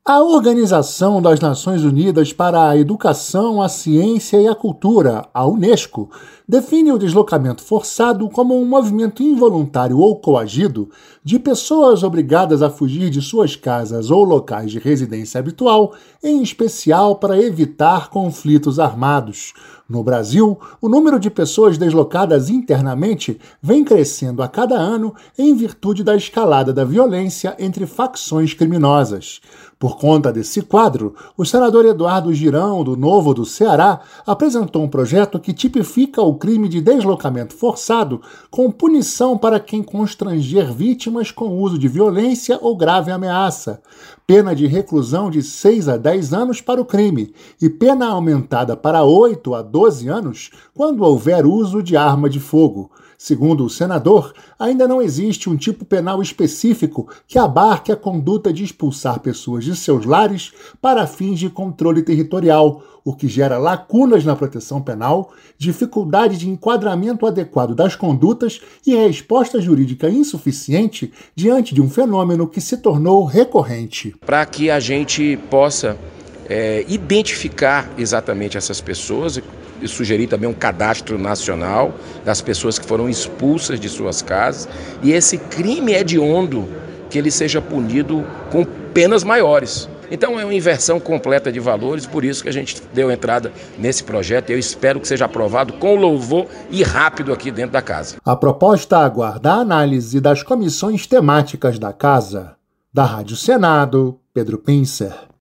A Organização das Nações Unidas para a Educação, a Ciência e a Cultura, a Unesco, define o deslocamento forçado como um movimento involuntário ou coagido de pessoas obrigadas a fugir de suas casas ou locais de residência habitual, em especial para evitar conflitos armados. No Brasil, o número de pessoas deslocadas internamente vem crescendo a cada ano em virtude da escalada da violência entre facções criminosas. Por conta desse quadro, o senador Eduardo Girão, do Novo do Ceará, apresentou um projeto que tipifica o crime de deslocamento forçado com punição para quem constranger vítimas com uso de violência ou grave ameaça, pena de reclusão de 6 a 10 anos para o crime e pena aumentada para 8 a 12 anos quando houver uso de arma de fogo. Segundo o senador, ainda não existe um tipo penal específico que abarque a conduta de expulsar pessoas de seus lares para fins de controle territorial, o que gera lacunas na proteção penal, dificuldade de enquadramento adequado das condutas e resposta jurídica insuficiente diante de um fenômeno que se tornou recorrente. Para que a gente possa identificar exatamente essas pessoas e sugerir também um cadastro nacional das pessoas que foram expulsas de suas casas, e esse crime hediondo que ele seja punido com penas maiores. Então é uma inversão completa de valores, por isso que a gente deu entrada nesse projeto e eu espero que seja aprovado com louvor e rápido aqui dentro da casa. A proposta aguarda a análise das comissões temáticas da Casa. Da Rádio Senado, Pedro Pincer.